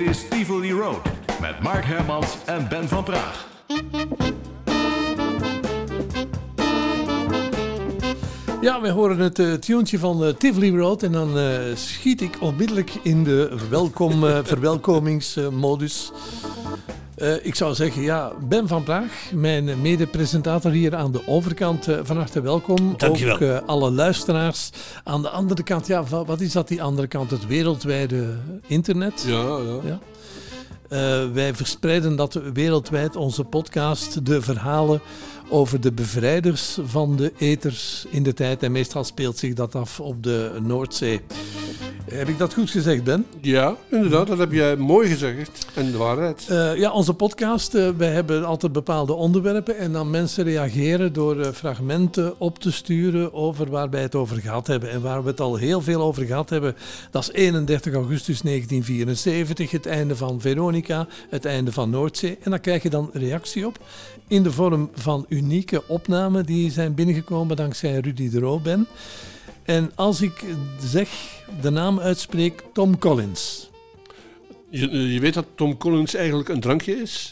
is Tivoli Road met Mark Hermans en Ben van Praag. Ja, wij horen het tuentje van Tivoli Road en dan schiet ik onmiddellijk in de verwelkomingsmodus. Ik zou zeggen, ja, Ben van Praag, mijn mede-presentator hier aan de overkant, van harte welkom. Dankjewel. Ook alle luisteraars aan de andere kant. Ja, wat is dat die andere kant? Het wereldwijde internet? Ja. Wij verspreiden dat wereldwijd, onze podcast, de verhalen over de bevrijders van de eters in de tijd. En meestal speelt zich dat af op de Noordzee. Heb ik dat goed gezegd, Ben? Ja, inderdaad, dat heb jij mooi gezegd. En de waarheid. Ja, onze podcast, wij hebben altijd bepaalde onderwerpen en dan mensen reageren door fragmenten op te sturen over waar wij het over gehad hebben. En waar we het al heel veel over gehad hebben, dat is 31 augustus 1974, het einde van Veronica, het einde van Noordzee. En daar krijg je dan reactie op in de vorm van unieke opnamen die zijn binnengekomen dankzij Rudy de Roo, Ben. En als ik zeg, de naam uitspreek, Tom Collins. Je weet dat Tom Collins eigenlijk een drankje is?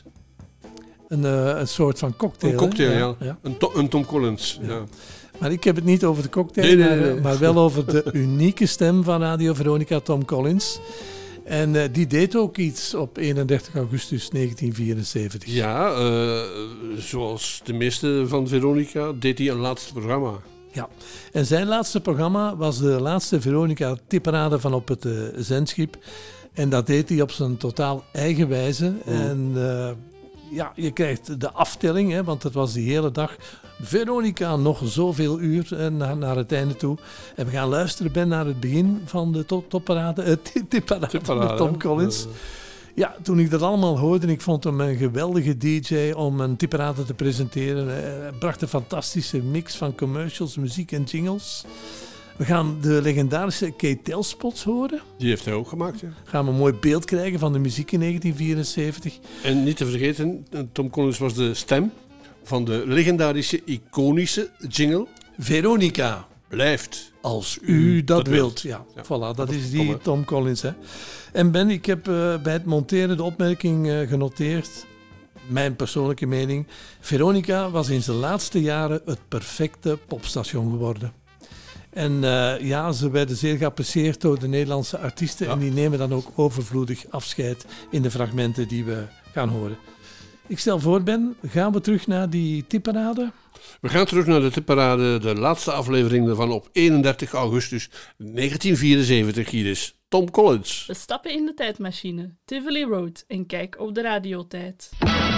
Een soort van cocktail. Een cocktail, hè? ja. Een Tom Collins, ja. Maar ik heb het niet over de cocktail, Nee. maar wel over de unieke stem van Radio Veronica, Tom Collins. En die deed ook iets op 31 augustus 1974. Ja, zoals de meeste van Veronica deed hij een laatste programma. Ja, en zijn laatste programma was de laatste Veronica-tipparade van op het zendschip. En dat deed hij op zijn totaal eigen wijze. En ja, je krijgt de aftelling, hè, want het was die hele dag. Veronica nog zoveel uur naar het einde toe. En we gaan luisteren, Ben, naar het begin van de tipparade met Tom Collins. Ja, toen ik dat allemaal hoorde, ik vond hem een geweldige DJ om een tipparade te presenteren. Hij bracht een fantastische mix van commercials, muziek en jingles. We gaan de legendarische K-Tel-spots horen. Die heeft hij ook gemaakt, ja. Gaan we een mooi beeld krijgen van de muziek in 1974. En niet te vergeten, Tom Collins was de stem van de legendarische, iconische jingle. Veronica. Blijft. Als u dat wilt. Ja, voilà, dat is die Tom Collins. Hè. En Ben, ik heb bij het monteren de opmerking genoteerd. Mijn persoonlijke mening. Veronica was in zijn laatste jaren het perfecte popstation geworden. En ja, ze werden zeer geapprecieerd door de Nederlandse artiesten. Ja. En die nemen dan ook overvloedig afscheid in de fragmenten die we gaan horen. Ik stel voor, Ben, gaan we terug naar die tipparade? We gaan terug naar de tipparade, de laatste aflevering ervan op 31 augustus 1974. Hier is Tom Collins. We stappen in de tijdmachine, Tivoli Road, en kijk op de radiotijd.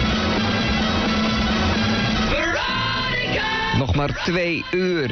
Veronica! Nog maar 2 uur.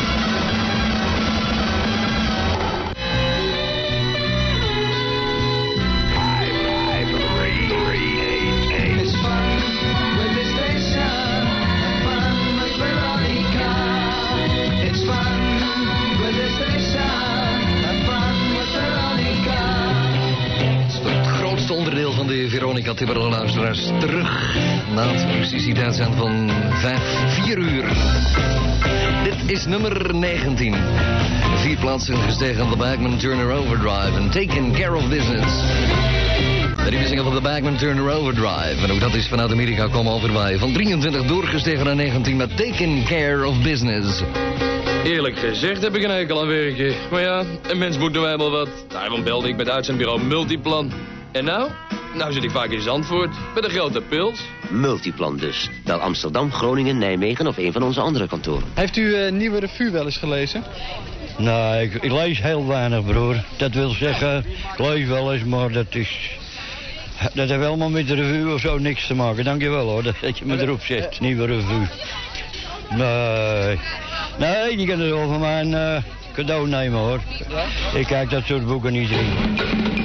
Onderdeel van de Veronica Tipparade luisteraars terug na het precisiteitszend van 4 uur. Dit is nummer 19. 4 plaatsen gestegen van de Bagman Turner Overdrive en Taking Care of Business. De nieuwe single van de Bagman Turner Overdrive. En ook dat is vanuit Amerika komen overbij. Van 23 doorgestegen naar 19 met Taking Care of Business. Eerlijk gezegd heb ik een hekel aan werken. Maar ja, een mens moet nou eenmaal wat. Daarom belde ik met uitzendbureau Multiplan. En nou? Nou zit ik vaak in Zandvoort, met een grote pils. Multiplan dus. Bel Amsterdam, Groningen, Nijmegen of een van onze andere kantoren. Heeft u Nieuwe Revue wel eens gelezen? Nee, ik lees heel weinig, broer. Dat wil zeggen, ik lees wel eens, maar dat heeft helemaal met de revue of zo niks te maken. Dankjewel hoor, dat je me erop zet. Nieuwe Revue. Nee, je kan het wel van mijn cadeau nemen hoor. Ja? Ik kijk dat soort boeken niet in.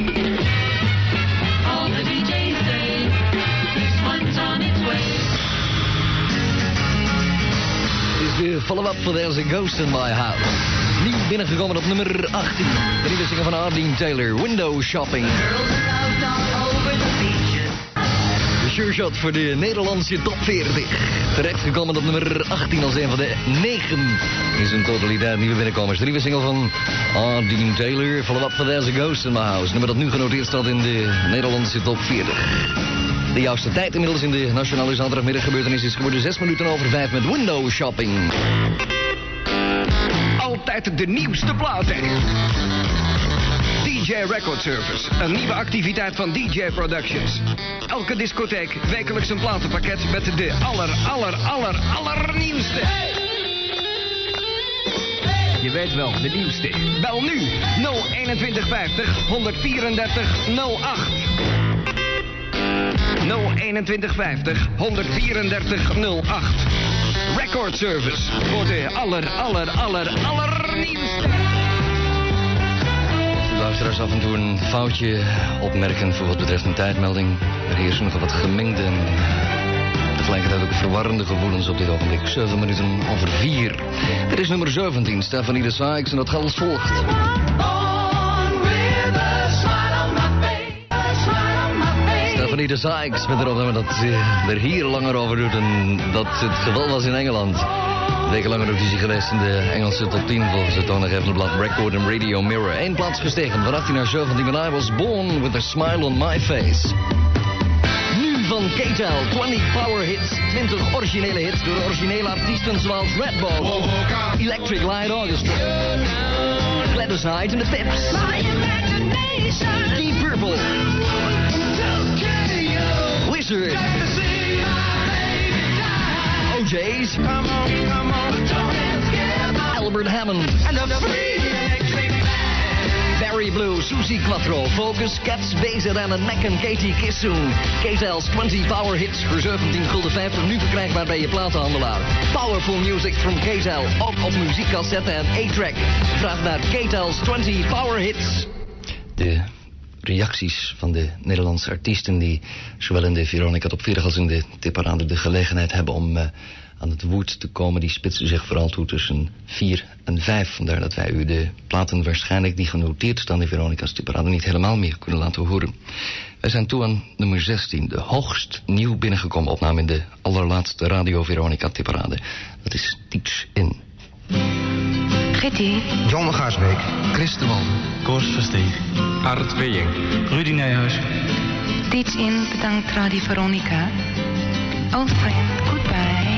De follow-up voor There's a Ghost in My House. Nieuw binnengekomen op nummer 18. De nieuwe single van Arlene Taylor, Window Shopping. Sure Shot voor de Nederlandse top 40. Terechtgekomen op nummer 18 als een van de 9 in zijn totaliteit nieuwe binnenkomers. De nieuwe single van Dean Taylor, follow-up van There's a Ghost in My House. Nummer dat nu genoteerd staat in de Nederlandse top 40. De juiste tijd inmiddels in de nationale zaterdagmiddaggebeurtenis is geworden 6 minuten over 5 met Window Shopping. Altijd de nieuwste platen. DJ Record Service, een nieuwe activiteit van DJ Productions. Elke discotheek wekelijks een platenpakket met de allernieuwste. Je weet wel, de nieuwste. Bel nu 02150 134 08. 02150 134 08. Record Service voor de allernieuwste. Luisteraars af en toe een foutje opmerken voor wat betreft een tijdmelding. Er heersen nogal wat gemengde en tegelijkertijd ook verwarrende gevoelens op dit ogenblik. 7 minuten over 4. Dit is nummer 17, Stephanie de Sykes en dat gaat als volgt. Stephanie de Sykes met erop dat er hier langer over doet en dat het geval was in Engeland. Wekenlang notitie geweest in de Engelse top 10 volgens het toonaangevende blad Record and Radio Mirror. 1 plaats gestegen van 18 naar 17 when I was born with a smile on my face. Nu van K-Tel, 20 power hits, 20 originele hits door de originele artiesten zoals Redbone, Electric Light Orchestra, Gladys Knight and the Pips, Deep Purple, Wizard, OJ's, Albert Hammond, Barry Blue, Susie Quattro, Focus, Cats, Bezet en Mac en Katie Kissoon. KTL's 20 Power Hits voor 17,50 nu verkrijgbaar bij je platenhandelaar. Powerful music from KTL, ook op muziekcassette en A-track. Vraag naar KTL's 20 Power Hits. De reacties van de Nederlandse artiesten die zowel in de Veronica Top 40 als in de tipparade de gelegenheid hebben om aan het woord te komen, die spitsen zich vooral toe tussen 4 en 5. Vandaar dat wij u de platen waarschijnlijk die genoteerd staan in Veronica's tipparade niet helemaal meer kunnen laten horen. Wij zijn toe aan nummer 16, de hoogst nieuw binnengekomen opname in de allerlaatste Radio Veronica tipparade. Dat is Teach In. Kitty. John Gaarsbeek. Chris de Man. Koos Versteeg. Art Weijing. Rudy Nijhuis. Teach In bedankt Radio Veronica. Old friend, goodbye.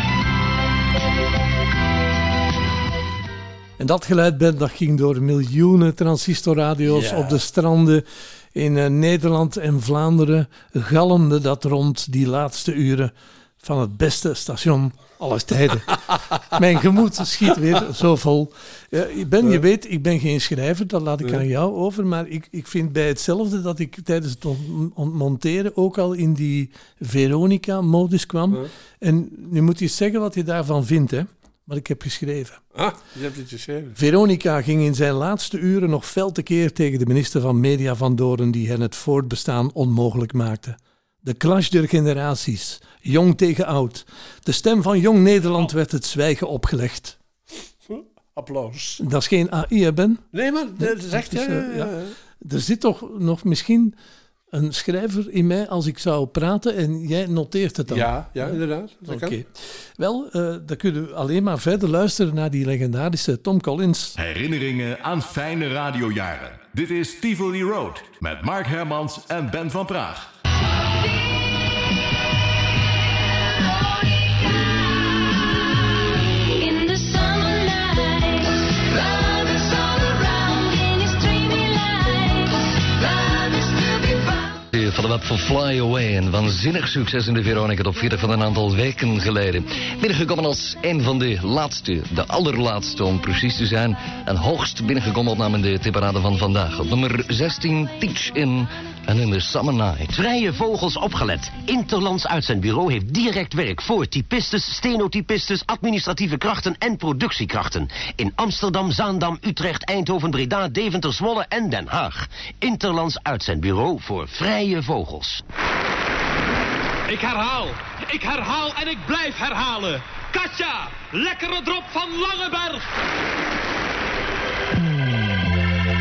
En dat geluid, Ben, dat ging door miljoenen transistorradio's op de stranden in Nederland en Vlaanderen. Galmde dat rond die laatste uren van het beste station aller tijden. Mijn gemoed schiet weer zo vol. Ben, je weet, ik ben geen schrijver, dat laat ik aan jou over. Maar ik vind bij hetzelfde dat ik tijdens het monteren ook al in die Veronica-modus kwam. En nu moet je zeggen wat je daarvan vindt, hè. Wat ik heb geschreven. Je hebt het geschreven. Veronica ging in zijn laatste uren nog fel tekeer tegen de minister van Media Van Doorn die hen het voortbestaan onmogelijk maakte. De clash der generaties, jong tegen oud. De stem van Jong Nederland werd het zwijgen opgelegd. Applaus. Dat is geen AI, hè, Ben? Nee, maar dat is echt... Er zit toch nog misschien een schrijver in mij als ik zou praten en jij noteert het dan. Ja, inderdaad. Oké. Wel, dan kunnen we alleen maar verder luisteren naar die legendarische Tom Collins. Herinneringen aan fijne radiojaren. Dit is Tivoli Road met Mark Hermans en Ben van Praag. Follow-up voor Fly Away, een waanzinnig succes in de Veronica Top 40 van een aantal weken geleden. Binnengekomen als een van de laatste, de allerlaatste om precies te zijn. En hoogst binnengekomen opname in de tipparade van vandaag. Op nummer 16, Teach In en in the Summer Night. Vrije Vogels opgelet. Interlands Uitzendbureau heeft direct werk voor typistes, stenotypistes, administratieve krachten en productiekrachten. In Amsterdam, Zaandam, Utrecht, Eindhoven, Breda, Deventer, Zwolle en Den Haag. Interlands Uitzendbureau voor Vrije Vogels. Ik herhaal en ik blijf herhalen. Katja, lekkere drop van Langeberg.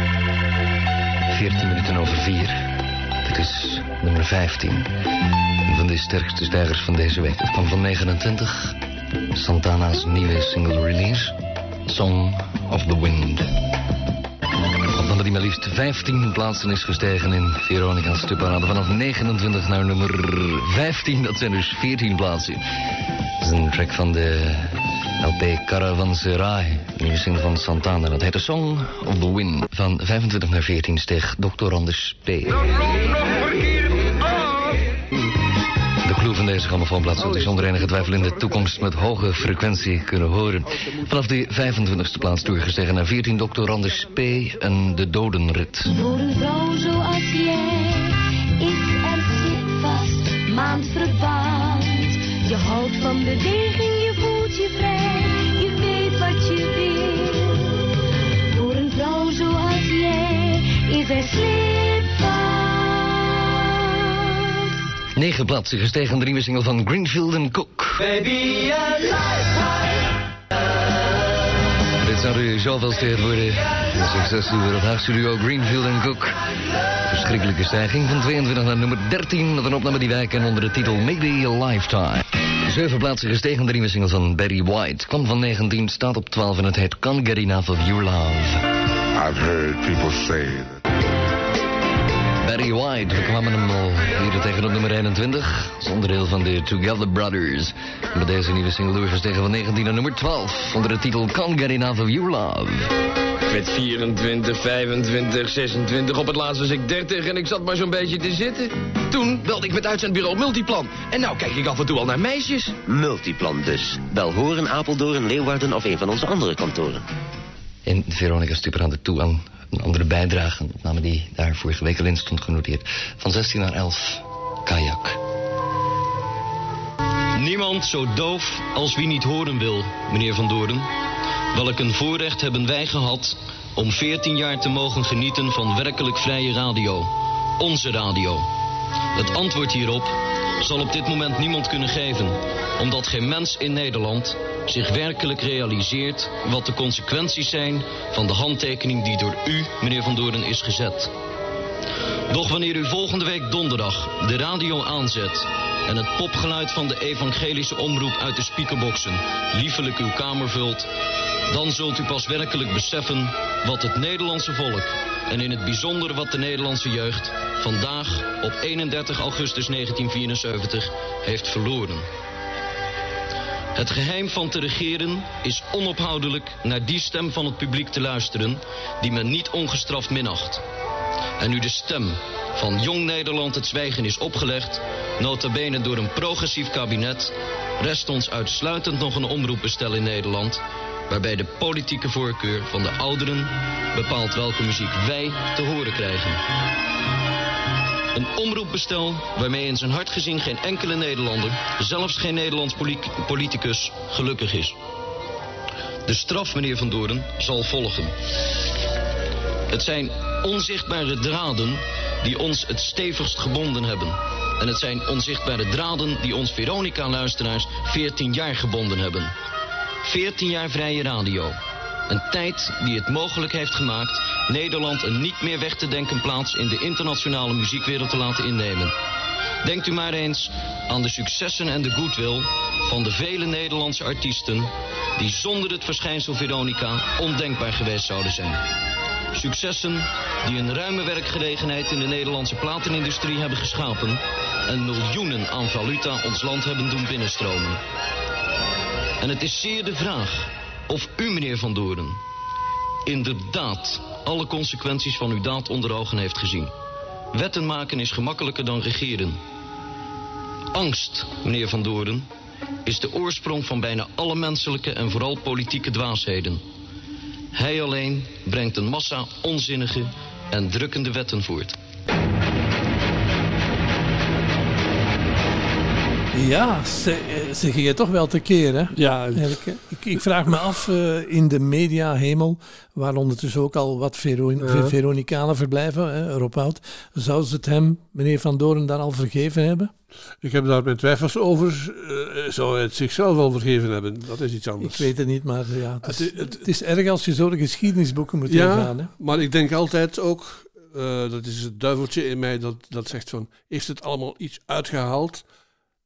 14 minuten over 4. Dit is nummer 15. van de sterkste stijgers van deze week. Het kwam van 29. Santana's nieuwe single release. Song of the Wind. Wat nummer die maar liefst 15 plaatsen is gestegen in Veronica's tipparade. Vanaf 29 naar nummer 15. Dat zijn dus 14 plaatsen. Dat is een track van de LP Caravanserai. De nieuwe single van Santana. Dat heet The Song of the Wind. Van 25 naar 14 steeg Dr. Anders P. De clue van deze grammofoonplaat zult u zonder enige twijfel in de toekomst met hoge frequentie kunnen horen. Vanaf de 25e plaats doorgestegen naar 14 Dr. Anders P. en De Dodenrit. Voor een vrouw zoals jij is er zit vast maandverband. Je houdt van beweging, je voelt je vrij, je weet wat je wil. Voor een vrouw zoals jij is er slipvast. 9 plaatsen gestegen, de nieuwe single van Greenfield & Cook. Baby, a lifetime. Dit zou de zoveelste hit worden. De succesduo het Haagse duo Greenfield & Cook. Verschrikkelijke stijging van 22 naar nummer 13. Met een opname die wij kennen onder de titel Maybe a Lifetime. 7 plaatsen gestegen, de nieuwe single van Barry White. Kwam van 19, staat op 12 en het heet Can't Get Enough of Your Love. I've heard people say that. Barry White, we kwamen hem al hier tegen op nummer 21. Als onderdeel van de Together Brothers. Met deze nieuwe single doorgestegen van 19 naar nummer 12. Onder de titel Can't Get Enough of Your Love. Met 24, 25, 26. Op het laatst was ik 30 en ik zat maar zo'n beetje te zitten. Toen belde ik met uitzendbureau Multiplan. En nou kijk ik af en toe al naar meisjes. Multiplan dus. Bel Horen, Apeldoorn, Leeuwarden of een van onze andere kantoren. En Veronica stuurt aan de toe aan een andere bijdrage. Een opname die daar vorige week al in stond genoteerd. Van 16 naar 11. Kajak. Niemand zo doof als wie niet horen wil, meneer Van Doorn. Welk een voorrecht hebben wij gehad om 14 jaar te mogen genieten van werkelijk vrije radio. Onze radio. Het antwoord hierop zal op dit moment niemand kunnen geven, omdat geen mens in Nederland zich werkelijk realiseert wat de consequenties zijn van de handtekening die door u, meneer Van Doorn, is gezet. Doch wanneer u volgende week donderdag de radio aanzet en het popgeluid van de evangelische omroep uit de speakerboxen liefelijk uw kamer vult, dan zult u pas werkelijk beseffen wat het Nederlandse volk en in het bijzonder wat de Nederlandse jeugd vandaag op 31 augustus 1974 heeft verloren. Het geheim van te regeren is onophoudelijk naar die stem van het publiek te luisteren die men niet ongestraft minacht. En nu de stem van Jong Nederland het zwijgen is opgelegd, nota bene door een progressief kabinet, rest ons uitsluitend nog een omroepbestel in Nederland, waarbij de politieke voorkeur van de ouderen bepaalt welke muziek wij te horen krijgen. Een omroepbestel waarmee in zijn hart gezien geen enkele Nederlander, zelfs geen Nederlands politicus, gelukkig is. De straf, meneer Van Doorn, zal volgen. Het zijn onzichtbare draden die ons het stevigst gebonden hebben. En het zijn onzichtbare draden die ons Veronica-luisteraars 14 jaar gebonden hebben. 14 jaar vrije radio. Een tijd die het mogelijk heeft gemaakt Nederland een niet meer weg te denken plaats in de internationale muziekwereld te laten innemen. Denkt u maar eens aan de successen en de goodwill van de vele Nederlandse artiesten die zonder het verschijnsel Veronica ondenkbaar geweest zouden zijn. Successen die een ruime werkgelegenheid in de Nederlandse platenindustrie hebben geschapen en miljoenen aan valuta ons land hebben doen binnenstromen. En het is zeer de vraag of u, meneer Van Doorn, inderdaad alle consequenties van uw daad onder ogen heeft gezien. Wetten maken is gemakkelijker dan regeren. Angst, meneer Van Doorn, is de oorsprong van bijna alle menselijke en vooral politieke dwaasheden. Hij alleen brengt een massa onzinnige en drukkende wetten voort. Ja, ze gingen toch wel tekeer, hè? Ja. Ik vraag me af, in de mediahemel, waar ondertussen ook al wat Veronicanen verblijven, hè, Rob Hout, zou ze het hem, meneer Van Doorn, daar al vergeven hebben? Ik heb daar mijn twijfels over. Zou hij het zichzelf al vergeven hebben? Dat is iets anders. Ik weet het niet, maar ja, het is erg als je zo de geschiedenisboeken moet ingaan. Hè? Maar ik denk altijd ook, dat is het duiveltje in mij dat zegt van, heeft het allemaal iets uitgehaald?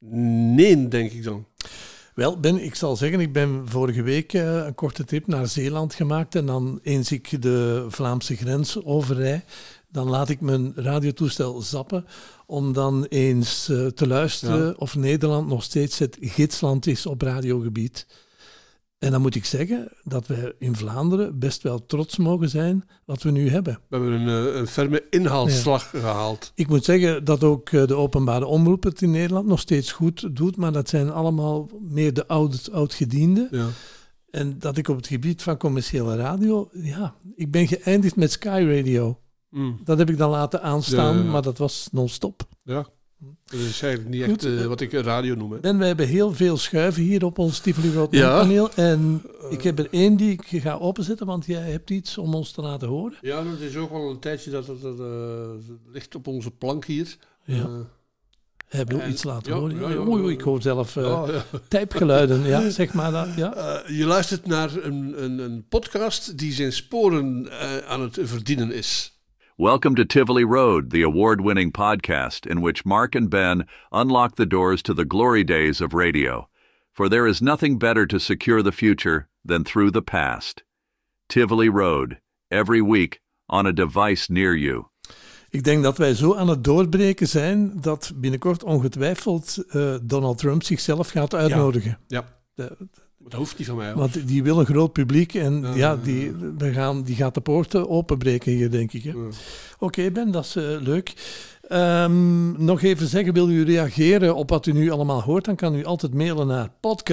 Nee, denk ik dan. Wel, Ben, ik zal zeggen, ik ben vorige week een korte trip naar Zeeland gemaakt. En dan eens ik de Vlaamse grens overrij, dan laat ik mijn radiotoestel zappen om dan eens te luisteren of Nederland nog steeds het gidsland is op radiogebied. En dan moet ik zeggen dat we in Vlaanderen best wel trots mogen zijn wat we nu hebben. We hebben een ferme inhaalslag gehaald. Ik moet zeggen dat ook de openbare omroep het in Nederland nog steeds goed doet, maar dat zijn allemaal meer de oudgedienden. Ja. En dat ik op het gebied van commerciële radio, ik ben geëindigd met Sky Radio. Dat heb ik dan laten aanstaan, maar dat was non-stop. Ja. Dat is eigenlijk niet echt wat ik radio noem. Hè. En wij hebben heel veel schuiven hier op ons Tivoli Road paneel. En ik heb er één die ik ga openzetten, want jij hebt iets om ons te laten horen. Ja, dat is ook wel een tijdje dat het ligt op onze plank hier. Ja. Hij wil iets laten horen. Oei, ik hoor zelf typegeluiden. Zeg maar dat. Ja. Je luistert naar een podcast die zijn sporen aan het verdienen is. Welcome to Tivoli Road, the award-winning podcast in which Mark and Ben unlock the doors to the glory days of radio. For there is nothing better to secure the future than through the past. Tivoli Road, every week on a device near you. Ik denk dat wij zo aan het doorbreken zijn dat binnenkort ongetwijfeld Donald Trump zichzelf gaat uitnodigen. Ja. Dat hoeft niet van mij. Hoor. Want die wil een groot publiek en die gaat de poorten openbreken hier, denk ik. Oké, Ben, dat is leuk. Nog even zeggen, wil u reageren op wat u nu allemaal hoort, dan kan u altijd mailen naar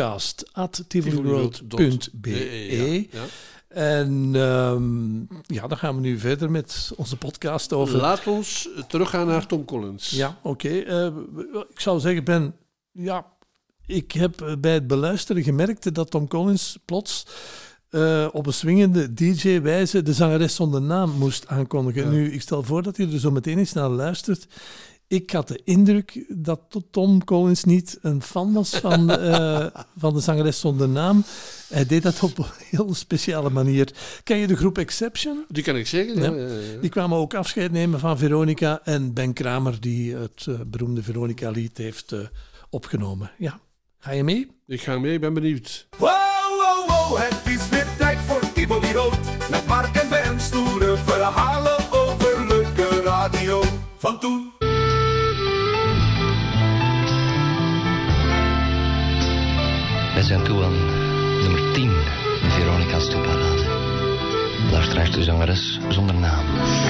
podcast@tivoliroad.be. En dan gaan we nu verder met onze podcast over... Laat ons teruggaan naar Tom Collins. Ja, oké. Ik zou zeggen, Ben, ik heb bij het beluisteren gemerkt dat Tom Collins plots op een swingende DJ-wijze de zangeres zonder naam moest aankondigen. Ja. Nu, ik stel voor dat je er zo meteen eens naar luistert. Ik had de indruk dat Tom Collins niet een fan was van de zangeres zonder naam. Hij deed dat op een heel speciale manier. Ken je de groep Exception? Die kan ik zeker. Ja. Die kwamen ook afscheid nemen van Veronica en Ben Kramer, die het beroemde Veronica-lied heeft opgenomen. Ja. Ga je mee? Ik ga mee, ik ben benieuwd. Wow, wow, wow, het is weer tijd voor Tivoli Road. Met Mark en Ben, stoere verhalen over leuke radio van toen. We zijn toe aan nummer 10, de Veronica's Tipparade. Luisteraars, de zangeres zonder naam.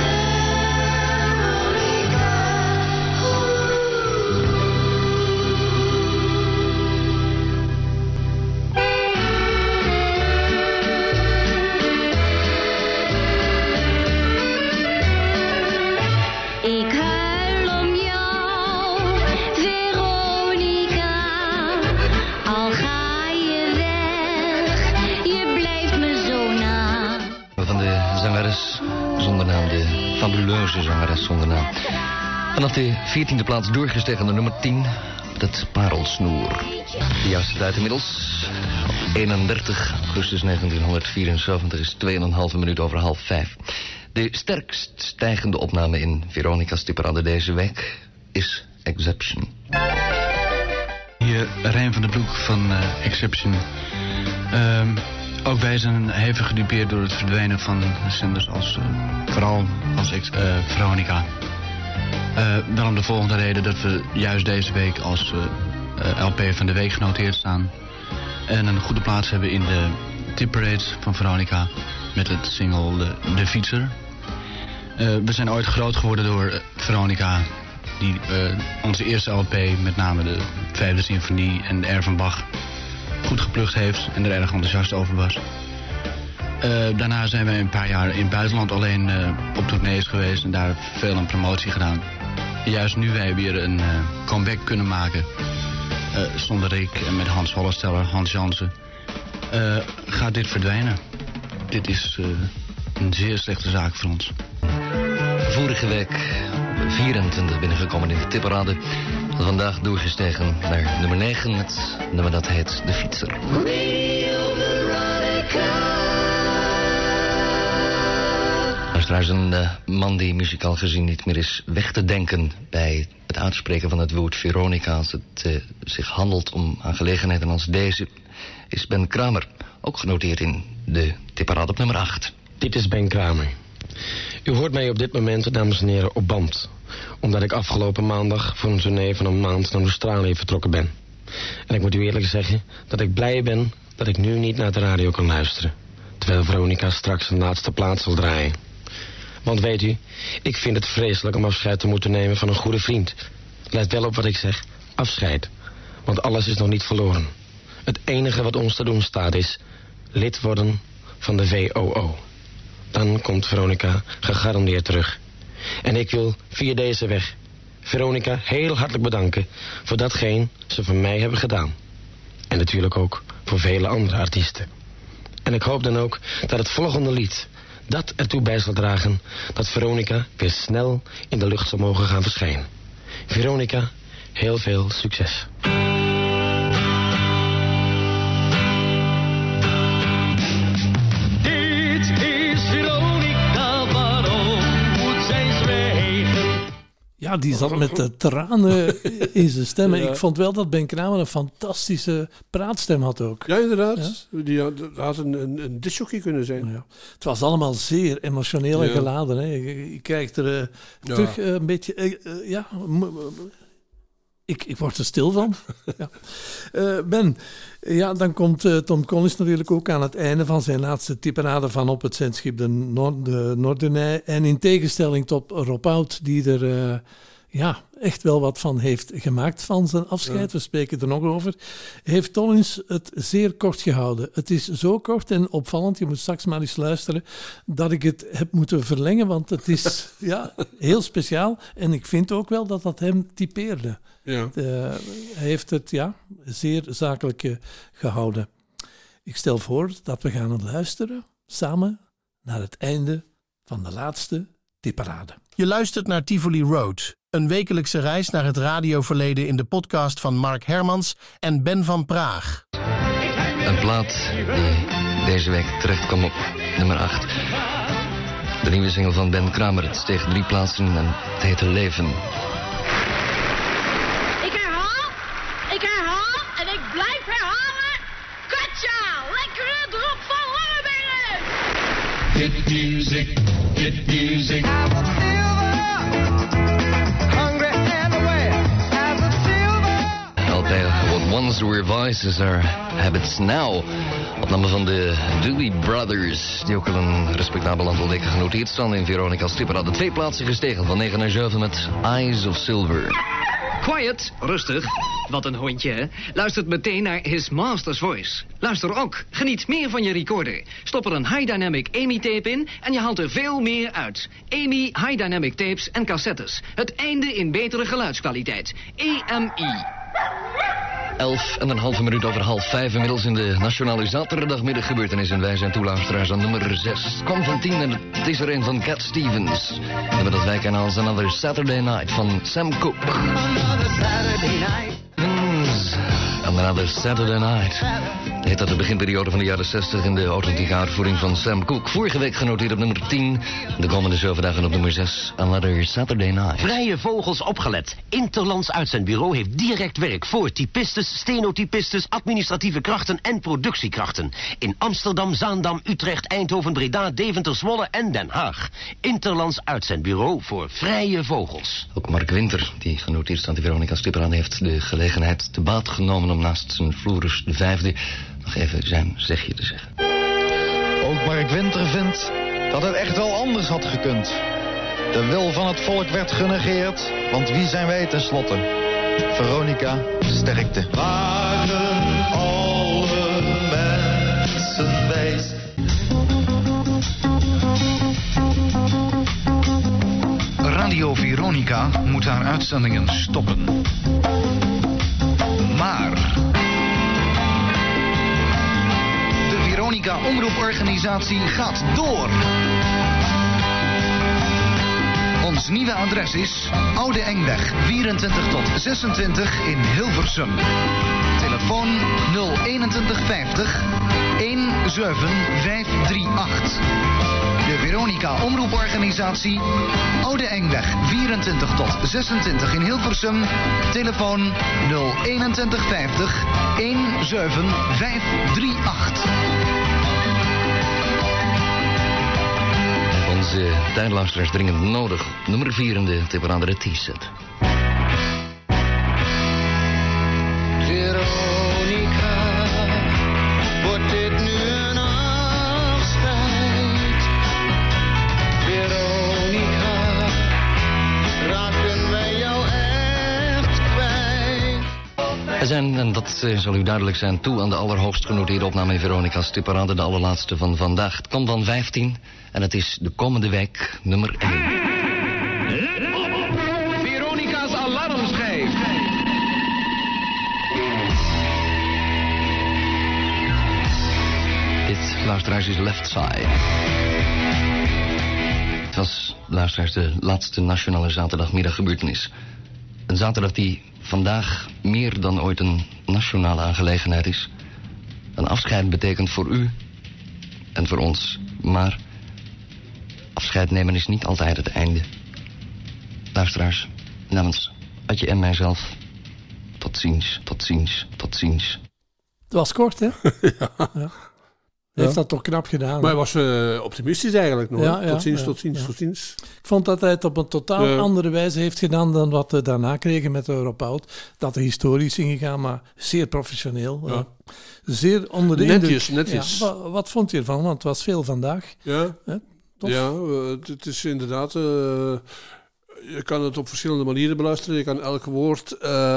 Ik huil om jou, Veronica, al ga je weg, je blijft me zo na. Van de zangeres zonder naam, de fabuleuze zangeres zonder naam. Vanaf de 14e plaats doorgestegen naar nummer 10, het parelsnoer. De juiste tijd inmiddels, 31 augustus 1974, is 2,5 minuut over 4:30. De sterkst stijgende opname in Veronica's Tipparade deze week is Exception. Hier Rijn van der Broek van Exception. Ook wij zijn hevig gedupeerd door het verdwijnen van zenders als vooral als Veronica. Wel om de volgende reden dat we juist deze week als LP van de week genoteerd staan. En een goede plaats hebben in de tipparade van Veronica met het single De Fietser. We zijn ooit groot geworden door Veronica, die onze eerste LP, met name de 5e symfonie en de R van Bach, goed geplukt heeft en er erg enthousiast over was. Daarna zijn wij een paar jaar in het buitenland alleen op tournees geweest en daar veel aan promotie gedaan. Juist nu wij weer een comeback kunnen maken, zonder Rick en met Hans Hollesteller, Hans Jansen, gaat dit verdwijnen. Dit is een zeer slechte zaak voor ons. Vorige week op 24 binnengekomen in de tipparade. Vandaag doorgestegen naar nummer 9. Het nummer dat heet De Fietser. luisteraars, een man die muzikaal gezien niet meer is weg te denken bij het uitspreken van het woord Veronica als het zich handelt om aangelegenheden als deze, is Ben Kramer, ook genoteerd in de tipparade op nummer 8. Dit is Ben Kramer. U hoort mij op dit moment, dames en heren, op band, omdat ik afgelopen maandag voor een tournee van een maand naar Australië vertrokken ben. En ik moet u eerlijk zeggen dat ik blij ben dat ik nu niet naar de radio kan luisteren, terwijl Veronica straks een laatste plaats zal draaien. Want weet u, ik vind het vreselijk om afscheid te moeten nemen van een goede vriend. Let wel op wat ik zeg, afscheid. Want alles is nog niet verloren. Het enige wat ons te doen staat is lid worden van de VOO. Dan komt Veronica gegarandeerd terug. En ik wil via deze weg Veronica heel hartelijk bedanken voor datgene ze voor mij hebben gedaan. En natuurlijk ook voor vele andere artiesten. En ik hoop dan ook dat het volgende lied dat ertoe bij zal dragen dat Veronica weer snel in de lucht zal mogen gaan verschijnen. Veronica, heel veel succes. Ja, die zat met de tranen in zijn stem. Ja. Ik vond wel dat Ben Kramer een fantastische praatstem had ook. Ja, inderdaad. Ja? Die had een discjockey kunnen zijn. Ja. Het was allemaal zeer emotioneel en geladen. Hè. Je krijgt er terug een beetje... Ik word er stil van. Ben, dan komt Tom Collins natuurlijk ook aan het einde van zijn laatste tipparade van op het zendschip de Noorderney. En in tegenstelling tot Rob Oud, die er echt wel wat van heeft gemaakt van zijn afscheid, we spreken er nog over, heeft Collins het zeer kort gehouden. Het is zo kort en opvallend, je moet straks maar eens luisteren, dat ik het heb moeten verlengen, want het is heel speciaal. En ik vind ook wel dat hem typeerde. Ja. Hij heeft het zeer zakelijk gehouden. Ik stel voor dat we gaan luisteren samen naar het einde van de laatste tipparade. Je luistert naar Tivoli Road, een wekelijkse reis naar het radioverleden in de podcast van Mark Hermans en Ben van Praag. Een plaat die deze week terecht kwam op nummer 8. De nieuwe single van Ben Kramer. Het steeg 3 plaatsen en het heette Leven. Ik herhaal en ik blijf herhalen. Katja, lekkere drop van Langeberen. Hit music, hit music. What once were vices are habits now. Opname van de Doobie Brothers, die ook al een respectabel aantal weken genoteerd staan in Veronica's tipparade. 2 plaatsen gestegen, van 9 naar 7 met Eyes of Silver. Quiet, rustig. Wat een hondje, hè? Luistert meteen naar His Master's Voice. Luister ook. Geniet meer van je recorder. Stop er een High Dynamic EMI-tape in en je haalt er veel meer uit. EMI High Dynamic tapes en cassettes. Het einde in betere geluidskwaliteit. EMI. 11,5 minuut over 4:30 inmiddels in de nationale zaterdagmiddag gebeurtenis. En wij zijn toeluisteraars aan nummer 6. Kwam van 10 en het is er een van Cat Stevens. We hebben dat wij kennen als Another Saturday Night van Sam Cooke. Another Saturday Night. Another Saturday Night. Heet dat de beginperiode van de jaren 60 in de authentieke uitvoering van Sam Cooke. Vorige week genoteerd op nummer 10. De komende 7 dagen op nummer 6. Another Saturday Night. Vrije vogels opgelet. Interlands Uitzendbureau heeft direct werk voor typistes, stenotypistes, administratieve krachten en productiekrachten. In Amsterdam, Zaandam, Utrecht, Eindhoven, Breda, Deventer, Zwolle en Den Haag. Interlands Uitzendbureau voor vrije vogels. Ook Mark Winter, die genoteerd staat in Veronica's tipparade, heeft de gelegenheid te baat genomen om naast zijn Floris de Vijfde nog even zijn zegje te zeggen. Ook Mark Winter vindt dat het echt wel anders had gekund. De wil van het volk werd genegeerd, want wie zijn wij tenslotte? Veronica, sterkte. Waren alle mensen wijs. Radio Veronica moet haar uitzendingen stoppen. Maar de Veronica Omroeporganisatie gaat door. Ons nieuwe adres is Oude Engweg 24 tot 26 in Hilversum. Telefoon 02150 17538. De Veronica Omroeporganisatie. Oude Engweg 24 tot 26 in Hilversum. Telefoon 02150 17538. Onze tijdluisteraars dringend nodig. Nummer 4 in de Tipperade T-set. Veronica, wordt dit nu een afscheid? Veronica, raken wij jou echt kwijt? We zijn, en dat zal u duidelijk zijn, toe aan de allerhoogst genoteerde opname in Veronica's Tipperade, de allerlaatste van vandaag. Het komt van 15 en het is de komende week nummer 1. Let op! Veronica's alarmschijf. Dit, luisteraars, is Left Side. Het was, luisteraars, de laatste nationale zaterdagmiddaggebeurtenis. Een zaterdag die vandaag meer dan ooit een nationale aangelegenheid is. Een afscheid betekent voor u en voor ons, maar afscheid nemen is niet altijd het einde. Luisteraars, namens Adje en mijzelf, tot ziens, tot ziens, tot ziens. Het was kort, hè? Ja. Heeft dat toch knap gedaan. Maar hij was optimistisch eigenlijk nog. Ja, tot ziens, ja, tot ziens, ja. tot ziens. Ik vond dat hij het op een totaal andere wijze heeft gedaan dan wat we daarna kregen met Europout. Dat er historisch ingegaan, maar zeer professioneel. Ja. Zeer onder de Netjes, indruk. netjes. Ja, wat vond je ervan? Want het was veel vandaag. Ja, tof. ja, het is inderdaad... je kan het op verschillende manieren beluisteren. Je kan elk woord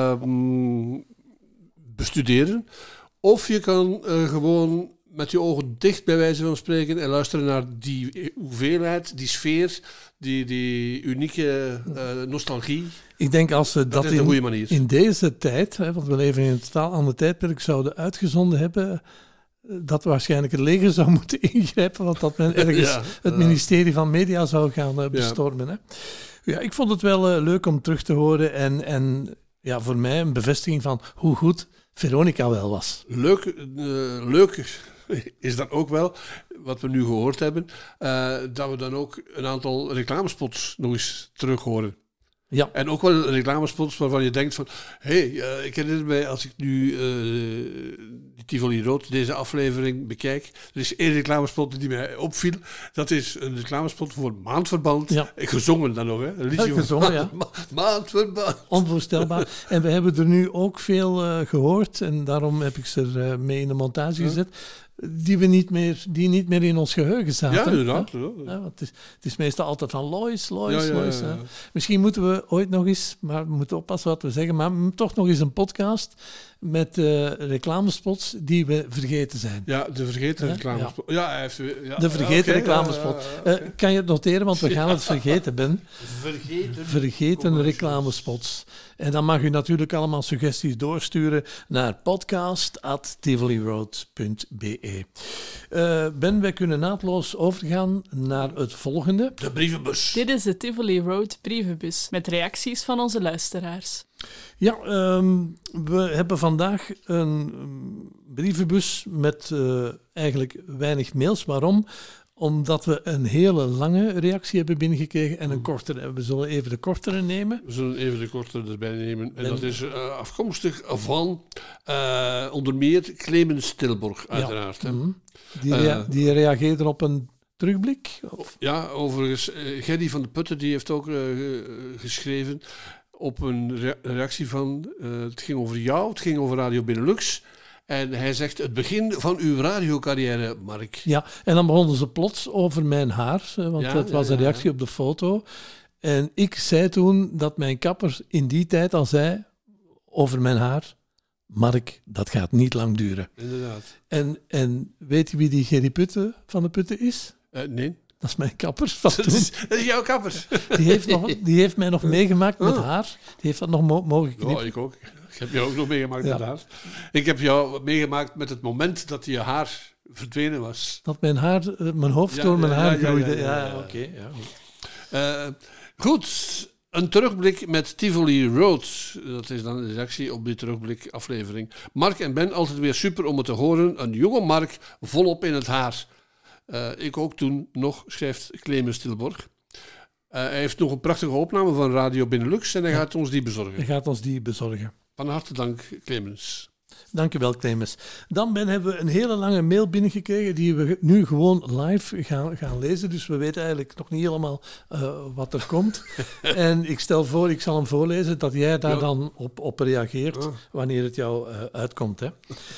bestuderen. Of je kan gewoon met je ogen dicht, bij wijze van spreken, en luisteren naar die hoeveelheid, die sfeer, die unieke nostalgie. Ik denk als ze dat is een goede manier. In deze tijd, hè, want we leven in een totaal ander tijdperk, zouden uitgezonden hebben, dat waarschijnlijk het leger zou moeten ingrijpen, want dat men ergens het ministerie van Media zou gaan bestormen. Hè. Ja, ik vond het wel leuk om terug te horen en ja, voor mij een bevestiging van hoe goed Veronica wel was. Leuk is dan ook wel, wat we nu gehoord hebben, dat we dan ook een aantal reclamespots nog eens terug horen. Ja. En ook wel reclamespots waarvan je denkt van... ik herinner mij, als ik nu die Tivoli Rood, deze aflevering bekijk... Er is één reclamespot die mij opviel. Dat is een reclamespot voor Maandverband. Ja. Gezongen dan nog, hè? Een liedje gezongen, ja. Maandverband. Onvoorstelbaar. En we hebben er nu ook veel gehoord. En daarom heb ik ze er mee in de montage gezet. Die niet meer in ons geheugen zaten. Ja, inderdaad. Ja, want het is meestal altijd van Lois. Ja. Misschien moeten we ooit nog eens, maar we moeten oppassen wat we zeggen, maar toch nog eens een podcast met reclamespots die we vergeten zijn. Ja, de vergeten reclamespot. Ja, de vergeten reclamespot. Kan je het noteren, want we gaan het vergeten, Ben. Vergeten reclamespots. En dan mag u natuurlijk allemaal suggesties doorsturen naar podcast@tivoliroad.be. Ben, wij kunnen naadloos overgaan naar het volgende. De brievenbus. Dit is de Tivoli Road brievenbus met reacties van onze luisteraars. Ja, we hebben vandaag een brievenbus met eigenlijk weinig mails. Waarom? Omdat we een hele lange reactie hebben binnengekregen en een kortere. We zullen even de kortere nemen. We zullen even de kortere erbij nemen. En dat is afkomstig van onder meer Clemens Tilborg, uiteraard. Ja. Die reageerde op een terugblik? Of? Ja, overigens, Gerry van de Putten die heeft ook geschreven op een reactie van... het ging over jou, het ging over Radio Benelux... En hij zegt, het begin van uw radiocarrière, Mark. Ja, en dan begonnen ze plots over mijn haar, want het was een reactie op de foto. En ik zei toen dat mijn kapper in die tijd al zei over mijn haar... Mark, dat gaat niet lang duren. Inderdaad. En weet je wie die Gerry Putten van de Putten is? Nee. Dat is mijn kapper van toen. Dat is jouw kapper. Die heeft mij nog meegemaakt met haar. Die heeft dat nog mogen knippen. Ja, ik ook. Ik heb jou ook nog meegemaakt met haar. Ik heb jou meegemaakt met het moment dat je haar verdwenen was. Dat mijn hoofd door mijn haar groeide. Ja, oké. Goed, een terugblik met Tivoli Road. Dat is dan een reactie op die terugblik-aflevering. Mark en Ben, altijd weer super om het te horen. Een jonge Mark, volop in het haar. Ik ook toen nog, schrijft Clemens Tilborg. Hij heeft nog een prachtige opname van Radio Benelux en hij gaat ons die bezorgen. Van harte dank, Clemens. Dank u wel, Clemens. Dan hebben we een hele lange mail binnengekregen die we nu gewoon live gaan lezen. Dus we weten eigenlijk nog niet helemaal wat er komt. En ik stel voor, ik zal hem voorlezen, dat jij daar dan op reageert wanneer het jou uitkomt. Hè.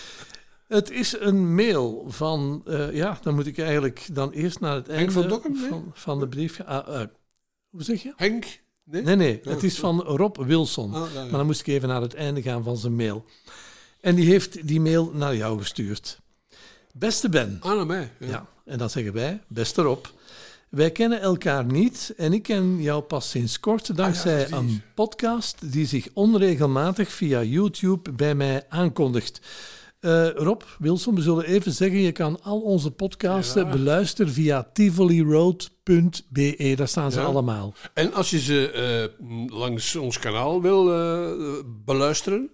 Het is een mail van, dan moet ik eigenlijk dan eerst naar het einde van de brief. Hoe zeg je? Henk? Nee. Het is van Rob Wilson. Maar dan moest ik even naar het einde gaan van zijn mail. En die heeft die mail naar jou gestuurd. Beste Ben. Naar mij. Ja, en dan zeggen wij, beste Rob. Wij kennen elkaar niet en ik ken jou pas sinds kort dankzij een podcast die zich onregelmatig via YouTube bij mij aankondigt. Rob Wilson, we zullen even zeggen, je kan al onze podcasten beluisteren via tivoliroad.be. Daar staan ze allemaal. En als je ze langs ons kanaal wil beluisteren,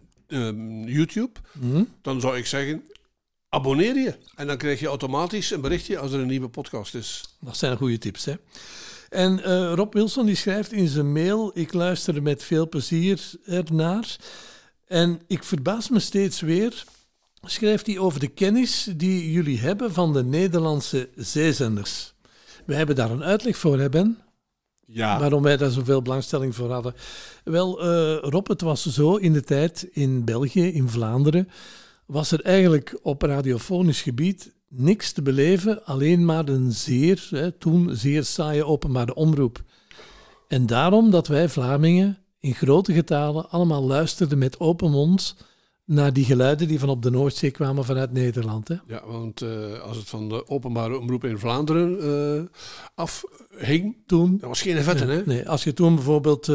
YouTube, dan zou ik zeggen, abonneer je. En dan krijg je automatisch een berichtje als er een nieuwe podcast is. Dat zijn goede tips, hè? En Rob Wilson die schrijft in zijn mail, ik luister met veel plezier ernaar. En ik verbaas me steeds weer, schrijft hij over de kennis die jullie hebben van de Nederlandse zeezenders. We hebben daar een uitleg voor, hè Ben? Ja. Waarom wij daar zoveel belangstelling voor hadden. Wel, Rob, het was zo in de tijd in België, in Vlaanderen, was er eigenlijk op radiofonisch gebied niks te beleven, alleen maar een toen zeer saaie openbare omroep. En daarom dat wij Vlamingen in grote getalen allemaal luisterden met open mond naar die geluiden die van op de Noordzee kwamen vanuit Nederland. Hè? Ja, want als het van de openbare omroep in Vlaanderen afhing, toen, dat was geen vetten, hè? Nee, als je toen bijvoorbeeld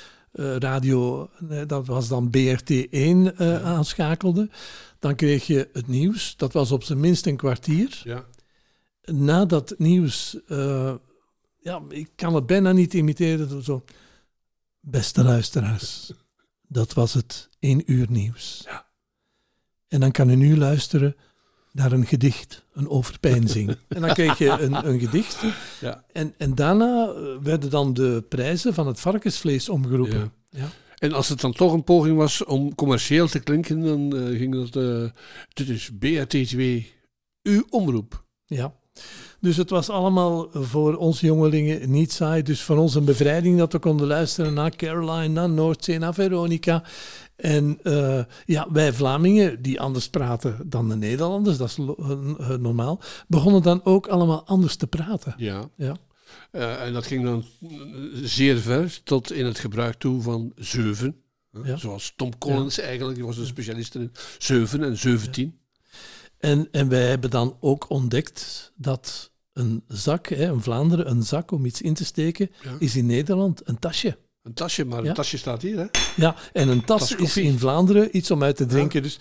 radio, dat was dan BRT1 aanschakelde, dan kreeg je het nieuws. Dat was op zijn minst een kwartier. Ja. Na dat nieuws, ik kan het bijna niet imiteren, zo. Beste luisteraars, dat was het 1 uur nieuws. Ja. En dan kan u nu luisteren naar een gedicht, een overpeinzing. En dan kreeg je een gedicht. Ja. En daarna werden dan de prijzen van het varkensvlees omgeroepen. Ja. Ja. En als het dan toch een poging was om commercieel te klinken, dan ging dat, dit is BRT2, uw omroep. Ja. Dus het was allemaal voor ons jongelingen niet saai. Dus voor ons een bevrijding dat we konden luisteren naar Caroline, naar Noordzee, naar Veronica. En wij Vlamingen, die anders praten dan de Nederlanders, dat is normaal, begonnen dan ook allemaal anders te praten. Ja. Ja. En dat ging dan zeer ver tot in het gebruik toe van zeuven. Ja. Zoals Tom Collins eigenlijk, die was een specialist in zeuven en 17. Ja. En wij hebben dan ook ontdekt dat een zak, in Vlaanderen, een zak om iets in te steken, is in Nederland een tasje. Een tasje, maar een tasje staat hier, hè? Ja, en een tas is in Vlaanderen iets om uit te drinken. Dus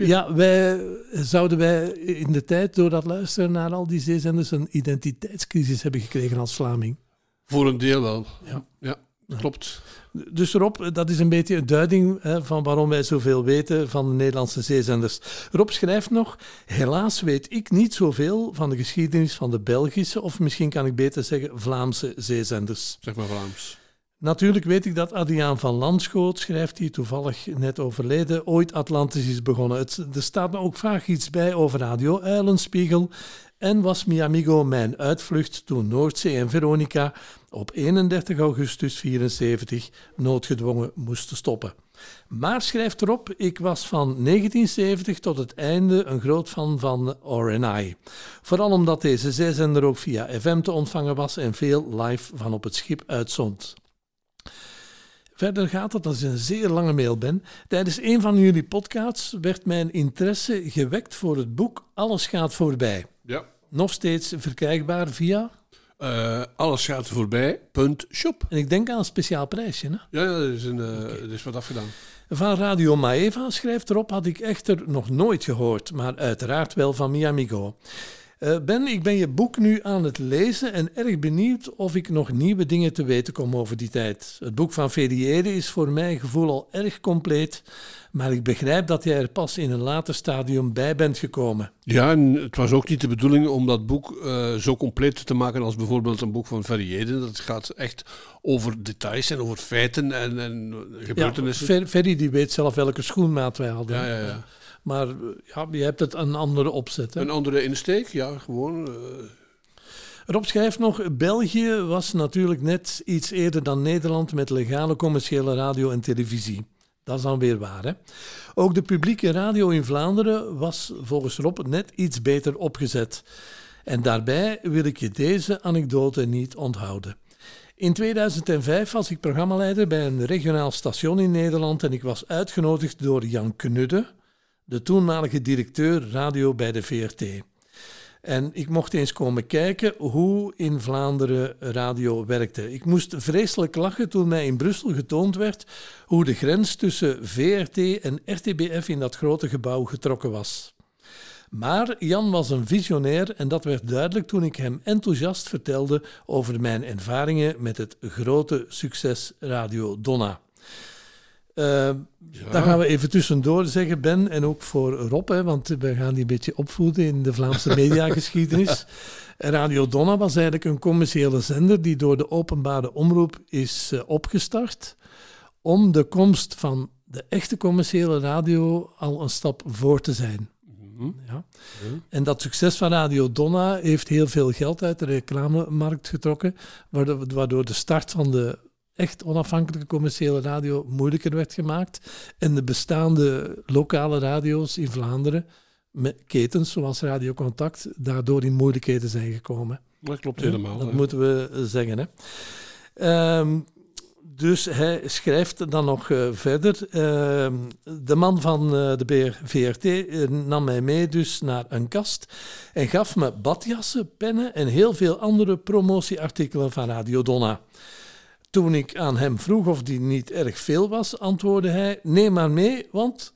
zouden wij in de tijd, door dat luisteren naar al die zeezenders, een identiteitscrisis hebben gekregen als Vlaming? Voor een deel wel. Ja. Klopt. Dus Rob, dat is een beetje een duiding van waarom wij zoveel weten van de Nederlandse zeezenders. Rob schrijft nog, helaas weet ik niet zoveel van de geschiedenis van de Belgische, of misschien kan ik beter zeggen Vlaamse zeezenders. Zeg maar Vlaams. Natuurlijk weet ik dat Adriaan van Landschoot, schrijft hij toevallig net overleden, ooit Atlantis is begonnen. Er staat me ook vaak iets bij over Radio Uilenspiegel. En was Mi Amigo mijn uitvlucht toen Noordzee en Veronica op 31 augustus 1974 noodgedwongen moesten stoppen. Maar, schrijft Rob, ik was van 1970 tot het einde een groot fan van RNI. Vooral omdat deze zeezender ook via FM te ontvangen was en veel live van op het schip uitzond. Verder gaat het, dat is een zeer lange mail, Ben. Tijdens een van jullie podcasts werd mijn interesse gewekt voor het boek Alles gaat voorbij. Ja. Nog steeds verkrijgbaar via... Alles gaat voorbij.shop. En ik denk aan een speciaal prijsje, hè? Ja, er is wat afgedaan. Van Radio Maeva, schrijft Rob, had ik echter nog nooit gehoord, maar uiteraard wel van Mi Amigo. Ben, ik ben je boek nu aan het lezen en erg benieuwd of ik nog nieuwe dingen te weten kom over die tijd. Het boek van Ferrière is voor mijn gevoel al erg compleet, maar ik begrijp dat jij er pas in een later stadium bij bent gekomen. Ja, en het was ook niet de bedoeling om dat boek zo compleet te maken als bijvoorbeeld een boek van Ferrière. Dat gaat echt over details en over feiten en gebeurtenissen. Ja, Ferry die weet zelf welke schoenmaat wij hadden. Ja. Maar je hebt het een andere opzet. Hè? Een andere insteek, ja, gewoon. Rob schrijft nog, België was natuurlijk net iets eerder dan Nederland met legale commerciële radio en televisie. Dat is dan weer waar, hè? Ook de publieke radio in Vlaanderen was volgens Rob net iets beter opgezet. En daarbij wil ik je deze anekdote niet onthouden. In 2005 was ik programmaleider bij een regionaal station in Nederland en ik was uitgenodigd door Jan Knudde, de toenmalige directeur radio bij de VRT. En ik mocht eens komen kijken hoe in Vlaanderen radio werkte. Ik moest vreselijk lachen toen mij in Brussel getoond werd hoe de grens tussen VRT en RTBF in dat grote gebouw getrokken was. Maar Jan was een visionair en dat werd duidelijk toen ik hem enthousiast vertelde over mijn ervaringen met het grote succes Radio Donna. Dan gaan we even tussendoor zeggen, Ben, en ook voor Rob, hè, want we gaan die een beetje opvoeden in de Vlaamse mediageschiedenis. Radio Donna was eigenlijk een commerciële zender die door de openbare omroep is opgestart om de komst van de echte commerciële radio al een stap voor te zijn. Ja. En dat succes van Radio Donna heeft heel veel geld uit de reclamemarkt getrokken, waardoor de start van de echt onafhankelijke commerciële radio moeilijker werd gemaakt. En de bestaande lokale radio's in Vlaanderen, met ketens zoals Radio Contact, daardoor in moeilijkheden zijn gekomen. Dat klopt helemaal. Dat moeten we zeggen. Hè. Dus hij schrijft dan nog verder. De man van de VRT nam mij mee dus naar een kast en gaf me badjassen, pennen en heel veel andere promotieartikelen van Radio Donna. Toen ik aan hem vroeg of die niet erg veel was, antwoordde hij, neem maar mee, want...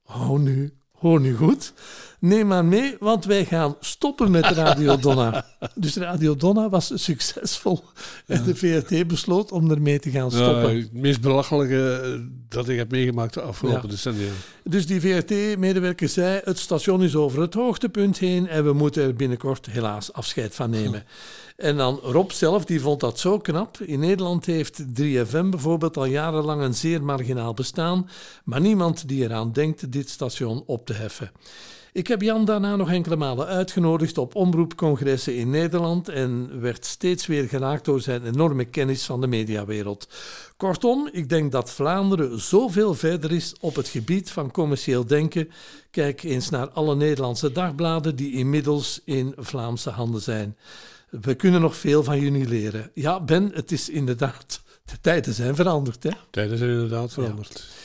Hoor nu goed. Neem maar mee, want wij gaan stoppen met Radio Donna. Dus Radio Donna was succesvol. En de VRT besloot om ermee te gaan stoppen. Het meest belachelijke dat ik heb meegemaakt de afgelopen decennia. Dus die VRT-medewerker zei, het station is over het hoogtepunt heen en we moeten er binnenkort helaas afscheid van nemen. En dan Rob zelf, die vond dat zo knap. In Nederland heeft 3FM bijvoorbeeld al jarenlang een zeer marginaal bestaan, maar niemand die eraan denkt dit station op te heffen. Ik heb Jan daarna nog enkele malen uitgenodigd op omroepcongressen in Nederland en werd steeds weer geraakt door zijn enorme kennis van de mediawereld. Kortom, ik denk dat Vlaanderen zoveel verder is op het gebied van commercieel denken. Kijk eens naar alle Nederlandse dagbladen die inmiddels in Vlaamse handen zijn. We kunnen nog veel van jullie leren. Ja, Ben, het is inderdaad... De tijden zijn veranderd, hè? Tijden zijn inderdaad veranderd. Ja.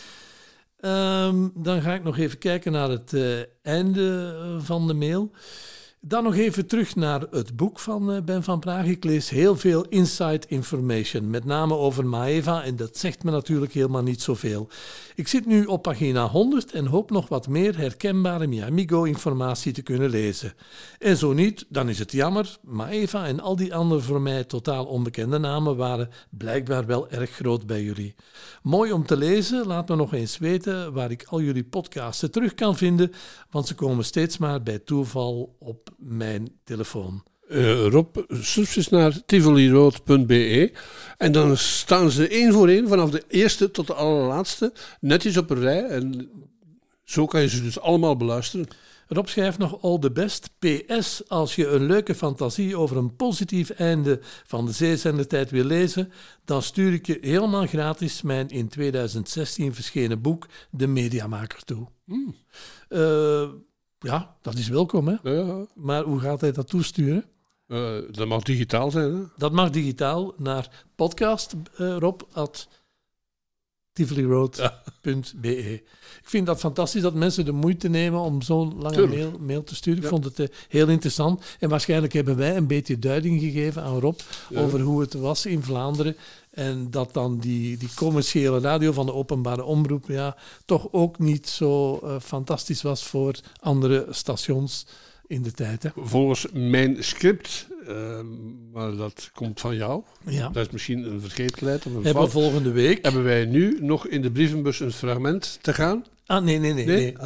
Dan ga ik nog even kijken naar het einde van de mail. Dan nog even terug naar het boek van Ben van Praag. Ik lees heel veel inside information, met name over Maeva, en dat zegt me natuurlijk helemaal niet zoveel. Ik zit nu op pagina 100 en hoop nog wat meer herkenbare Mi-Amigo-informatie te kunnen lezen. En zo niet, dan is het jammer. Maeva en al die andere voor mij totaal onbekende namen waren blijkbaar wel erg groot bij jullie. Mooi om te lezen. Laat me nog eens weten waar ik al jullie podcasten terug kan vinden, want ze komen steeds maar bij toeval op mijn telefoon. Rob, surf eens naar tivoliroad.be en dan staan ze één voor één, vanaf de eerste tot de allerlaatste, netjes op een rij. En zo kan je ze dus allemaal beluisteren. Rob schrijft nog all the best. PS, als je een leuke fantasie over een positief einde van de zeezendertijd wil lezen, dan stuur ik je helemaal gratis mijn in 2016 verschenen boek De Mediamaker toe. Ja, dat is welkom, hè? Ja. Maar hoe gaat hij dat toesturen? Dat mag digitaal zijn, hè? Dat mag digitaal naar podcast, rob@tivoliroad.be. Ik vind dat fantastisch dat mensen de moeite nemen om zo'n lange mail te sturen. Ik vond het heel interessant. En waarschijnlijk hebben wij een beetje duiding gegeven aan Rob over hoe het was in Vlaanderen. En dat dan die commerciële radio van de openbare omroep toch ook niet zo fantastisch was voor andere stations in de tijd. Hè. Volgens mijn script, maar dat komt van jou. Ja. Dat is misschien een vergetelheid of een Hebben we fout. volgende week. Hebben wij nu nog in de brievenbus een fragment te gaan? Ah, nee.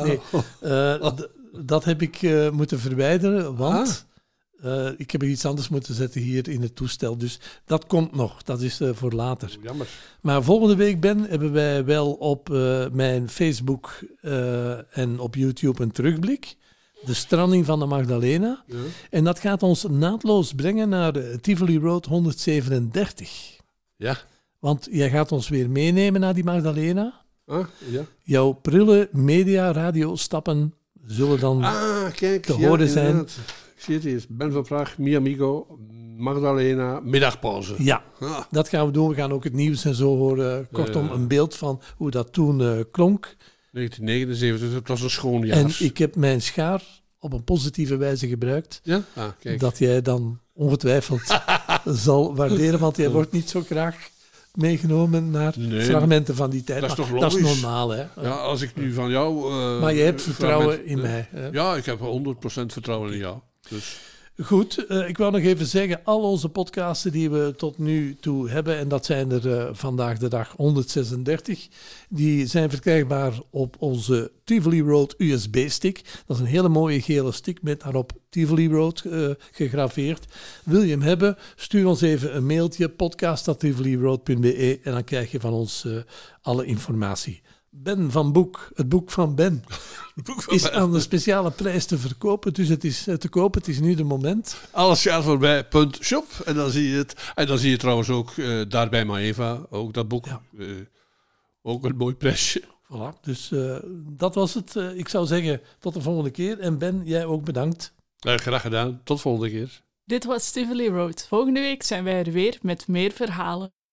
Dat heb ik moeten verwijderen, want ik heb iets anders moeten zetten hier in het toestel. Dus dat komt nog. Dat is voor later. Jammer. Maar volgende week, Ben, hebben wij wel op mijn Facebook en op YouTube een terugblik. De stranding van de Magdalena. Ja. En dat gaat ons naadloos brengen naar Tivoli Road 137. Ja. Want jij gaat ons weer meenemen naar die Magdalena. Ja. Jouw prille media radiostappen zullen dan kijk, te horen zijn. Inderdaad. Ik zie het hier. Ben van Praag, Mi Amigo, Magdalena, middagpauze. Ja, dat gaan we doen. We gaan ook het nieuws en zo horen. Kortom, een beeld van hoe dat toen klonk. 1979, het was een schoon jaar. En ik heb mijn schaar op een positieve wijze gebruikt. Ja? Kijk. Dat jij dan ongetwijfeld zal waarderen, want jij wordt niet zo graag meegenomen naar fragmenten van die tijd. Dat is toch dat logisch? is normaal, hè? Ja, als ik nu van jou... maar je hebt vertrouwen in mij. Hè? Ja, ik heb 100% vertrouwen in jou. Dus... Goed, ik wil nog even zeggen, al onze podcasten die we tot nu toe hebben, en dat zijn er vandaag de dag 136, die zijn verkrijgbaar op onze Tivoli Road USB-stick. Dat is een hele mooie gele stick met daarop Tivoli Road gegraveerd. Wil je hem hebben, stuur ons even een mailtje, podcast@tivoliroad.be, en dan krijg je van ons alle informatie. Ben van Boek, het boek van Ben, is aan de speciale prijs te verkopen. Dus het is te kopen, het is nu de moment. Alles gaat voorbij, .shop. En dan zie je het. En dan zie je trouwens ook daarbij Maeva, ook dat boek. Ja. Ook een mooi prijsje. Voilà, dus dat was het. Ik zou zeggen, tot de volgende keer. En Ben, jij ook bedankt. Graag gedaan, tot volgende keer. Dit was Tivoli Road. Volgende week zijn wij er weer met meer verhalen.